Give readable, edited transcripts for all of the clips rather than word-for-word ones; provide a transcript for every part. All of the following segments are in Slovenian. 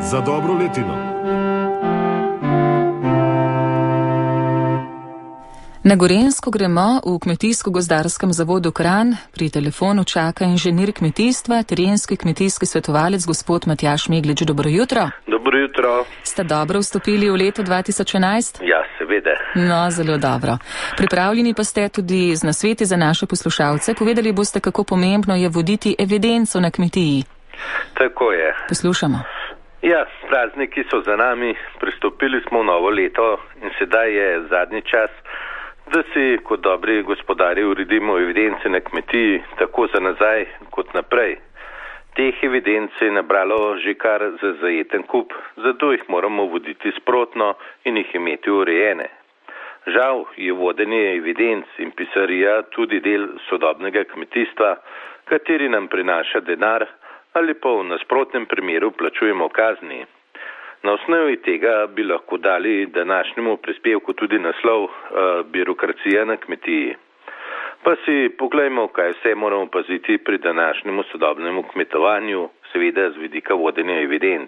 za dobro letino. Na Gorenjsko gremo v Kmetijsko-gozdarskem zavodu Kranj. Pri telefonu čaka inženir kmetijstva, terenski kmetijski svetovalec gospod Matjaž Meglič. Dobro jutro. Dobro jutro. Ste dobro vstopili v leto 2011? Ja, seveda. No, zelo dobro. Pripravljeni pa ste tudi z nasveti za naše poslušalce. Povedali boste, kako pomembno je voditi evidenco na kmetiji. Tako je. Poslušamo. Ja, prazniki so za nami, pristopili smo v novo leto in sedaj je zadnji čas, da si kot dobri gospodarji uredimo evidence na kmetiji, tako za nazaj kot naprej. Teh evidenc je nabralo že kar za zajeten kup, zato jih moramo voditi sprotno in jih imeti urejene. Žal je vodenje evidenc in pisarija tudi del sodobnega kmetijstva, kateri nam prinaša denar ali pa v nasprotnem primeru plačujemo kazni. Na osnovi tega bi lahko dali današnjemu prispevku tudi naslov birokracija na kmetiji. Pa si poglejmo, kaj vse moramo paziti pri današnjemu sodobnemu kmetovanju, seveda z vidika vodenja evidenc.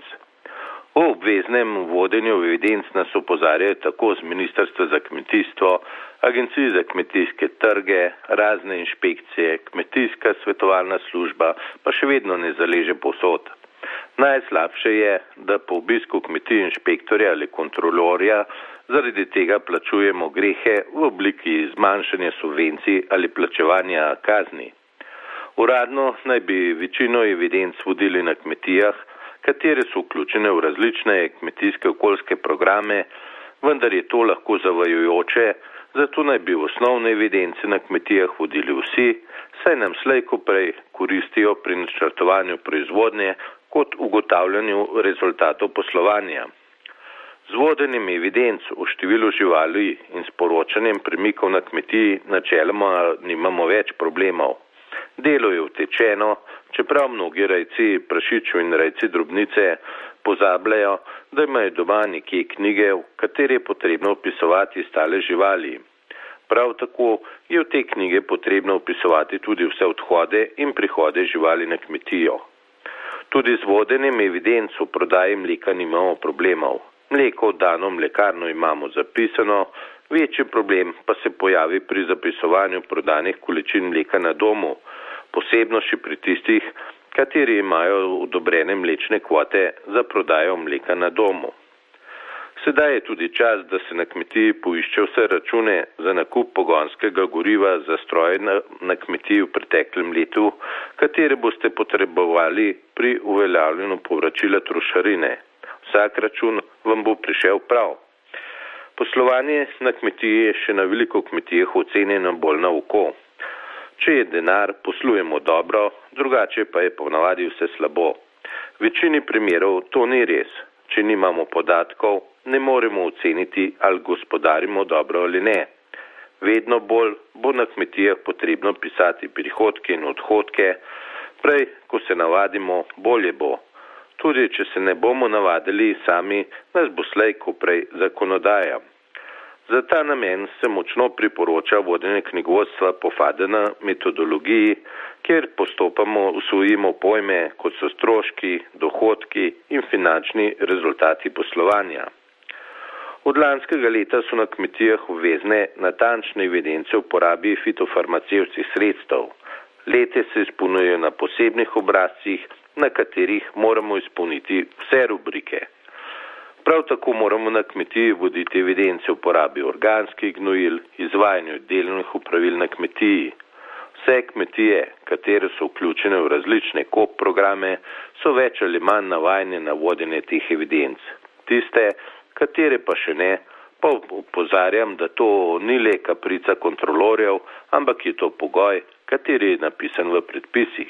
O obveznem vodenju evidenc nas opozarjajo tako z Ministrstva za kmetijstvo, Agencije za kmetijske trge, razne inšpekcije, kmetijska svetovalna služba, pa še vedno ne zaleže povsod. Najslabše je, da po obisku kmetije inšpektorja ali kontrolorja zaradi tega plačujemo grehe v obliki zmanjšanja subvencij ali plačevanja kazni. Uradno naj bi večino evidenc vodili na kmetijah, katere so vključene v različne kmetijske okoljske programe, vendar je to lahko zavajajoče, zato naj bi v osnovne evidence na kmetijah vodili vsi, saj nam slej ko prej koristijo pri načrtovanju proizvodnje kot ugotavljanju rezultatov poslovanja. Z vodenjem evidenc o številu živali in sporočanjem premikov na kmetiji načeloma nimamo več problemov. Delo je utečeno, čeprav mnogi rejci prašičev in rejci drobnice pozabljajo, da imajo doma nekje knjige, v kateri je potrebno opisovati stale živali. Prav tako je v te knjige potrebno opisovati tudi vse odhode in prihode živali na kmetijo. Tudi z vodenjem evidenc o prodaji mleka nimamo problemov. Mleko oddano mlekarno imamo zapisano, večji problem pa se pojavi pri zapisovanju prodanih količin mleka na domu, posebno še pri tistih, kateri imajo odobrene mlečne kvote za prodajo mleka na domu. Sedaj je tudi čas, da se na kmetiji poišče vse račune za nakup pogonskega goriva za stroje na kmetiji v preteklem letu, katere boste potrebovali pri uveljavljanju povračila trošarine. Vsak račun vam bo prišel prav. Poslovanje na kmetiji je še na veliko kmetijah ocenjeno bolj na oko. Če je denar, poslujemo dobro, drugače pa je ponavadi vse slabo. V večini primerov to ni res. Če nimamo podatkov, ne moremo oceniti, ali gospodarimo dobro ali ne. Vedno bolj bo na kmetijah potrebno pisati prihodke in odhodke, prej, ko se navadimo, bolje bo. Tudi, če se ne bomo navadili sami, nas bo slej ko prej zakonodaja. Za ta namen se močno priporoča vodenje knjigovodstva po FADN metodologiji, kjer postopamo usvojimo pojme, kot so stroški, dohodki in finančni rezultati poslovanja. Od lanskega leta so na kmetijah obvezne natančne evidence o porabi fitofarmacevtskih sredstev. Lete se izpolnjujejo na posebnih obrazcih, na katerih moramo izpolniti vse rubrike. Prav tako moramo na kmetiji voditi evidence o porabi organskih gnojil, izvajanju delovnih opravil na kmetiji. Vse kmetije, katere so vključene v različne KOP programe, so več ali manj navajene na vodenje teh evidenc. Tiste, katere pa še ne, pa opozarjam, da to ni le kaprica kontrolorjev, ampak je to pogoj, kateri je napisan v predpisih.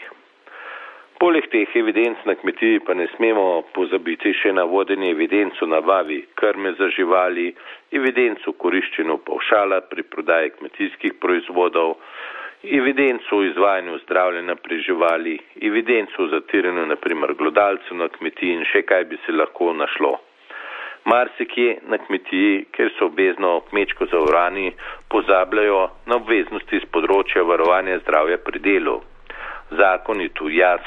Poleg teh evidenc na kmetiji pa ne smemo pozabiti še na vodenje evidenc o nabavi krme za živali, evidenc o koriščenju pavšala pri prodaji kmetijskih proizvodov, evidenc o izvajanju zdravljenja pri živali, evidenc o zatiranju naprimer glodalcev na kmetiji in še kaj bi se lahko našlo. Marsikje na kmetiji, kjer so obvezno kmečko zavarovani, pozabljajo na obveznosti z področja varovanja zdravja pri delu. Zakon je tu jasen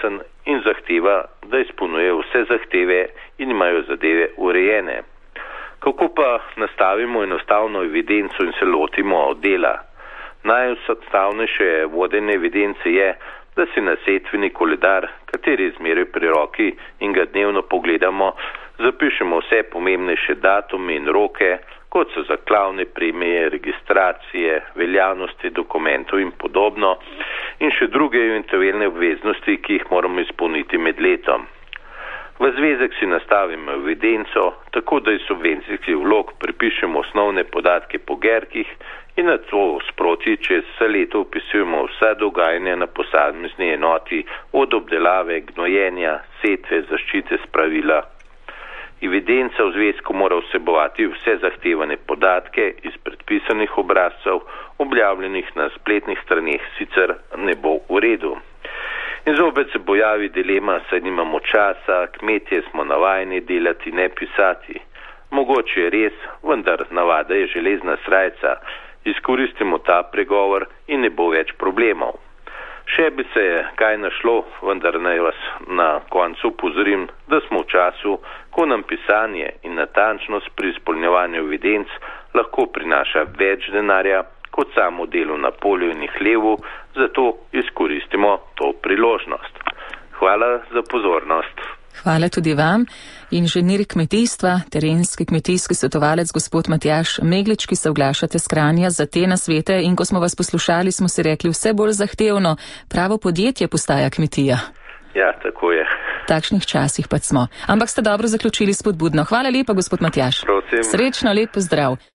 in zahteva, da izpolnjuje vse zahteve in imajo zadeve urejene. Kako pa nastavimo enostavno evidenco in se lotimo dela? Najenostavnejše vodenje evidence je, da si na setveni koledar, kateri je zmeraj pri roki in ga dnevno pogledamo, zapišemo vse pomembnejše datume in roke, kot so zaklavne premije, registracije, veljavnosti dokumentov in podobno, in še druge eventualne obveznosti, ki jih moramo izpolniti med letom. V zvezek si nastavimo evidenco, tako da iz subvencijskih vlog pripišemo osnovne podatke po gerkih in na to sproti čez vse leto upisujemo vsa dogajanja na posamezni enoti, od obdelave, gnojenja, setve, zaščite spravila. Evidenca v zvezku mora vsebovati vse zahtevane podatke iz predpisanih obrazcev, objavljenih na spletnih straneh, sicer ne bo v redu. In zopet se pojavi dilema, saj nimamo časa, kmetje smo navajeni delati, ne pisati. Mogoče je res, vendar navada je železna srajca. Izkoristimo ta pregovor in ne bo več problemov. Še bi se kaj našlo, vendar naj vas na koncu upozorim, da smo v času, ko nam pisanje in natančnost pri izpolnjevanju evidenc lahko prinaša več denarja kot samo delo na polju in hlevu, zato izkoristimo to priložnost. Hvala za pozornost. Hvala tudi vam. Inženir kmetijstva, terenski kmetijski svetovalec gospod Matjaž Meglič, ki se oglašate s Kranja za te nasvete, in ko smo vas poslušali, smo si rekli, vse bolj zahtevno, pravo podjetje postaja kmetija. Ja, tako je. V takšnih časih pa smo. Ampak ste dobro zaključili spodbudno. Hvala lepa, gospod Matjaž. Prosim. Srečno, lep pozdrav.